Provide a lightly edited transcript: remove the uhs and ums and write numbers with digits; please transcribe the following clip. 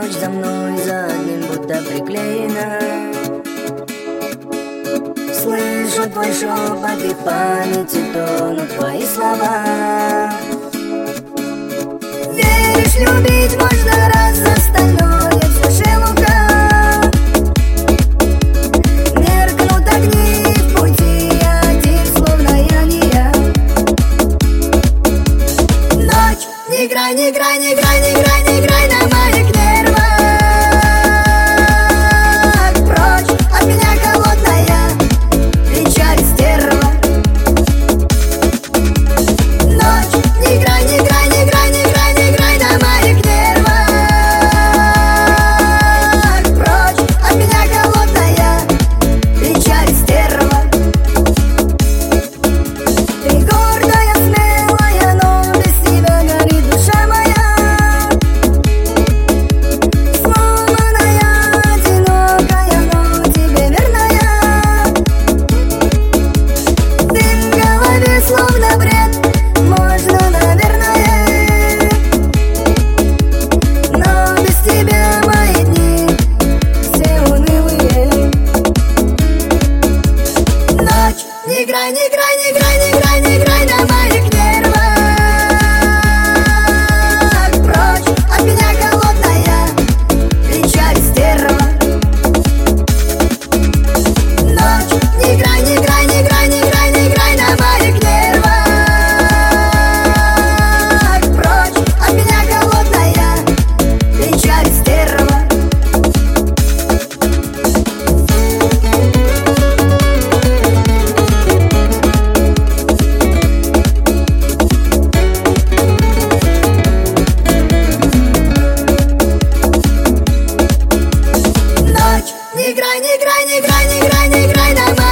ночь за мной за одним будто приклеена. Слышу твой шепот и в памяти тонут твои слова. Веришь, любить можно раз, остальное все шелуха. Меркнут огни в пути, один, словно я не я. Ночь, не играй, не играй, не играй, не играй, не играй на моих нервах. Прочь от меня, холодная печаль, стерва. Ночь, не играй, не играй, не играй, не играй, не играй на моих нервах. Прочь от меня, холодная печаль, стерва. Ты гордая, смелая, но без тебя горит душа моя. Сломанная, одинокая, но тебе верная. Дым в голове, словно бред, можно, наверное. Но без тебя мои дни все унылые. Ночь, не играй, не играй, не играй, не играй, не играй на моих нервах. Прочь от меня, холодная печаль, стерва. Ночь, не играй, не играй, не играй, не играй, не играй на моих нервах. Прочь от меня, холодная печаль, стерва. Ночь, не играй, не играй, не играй, не играй, не играй на моих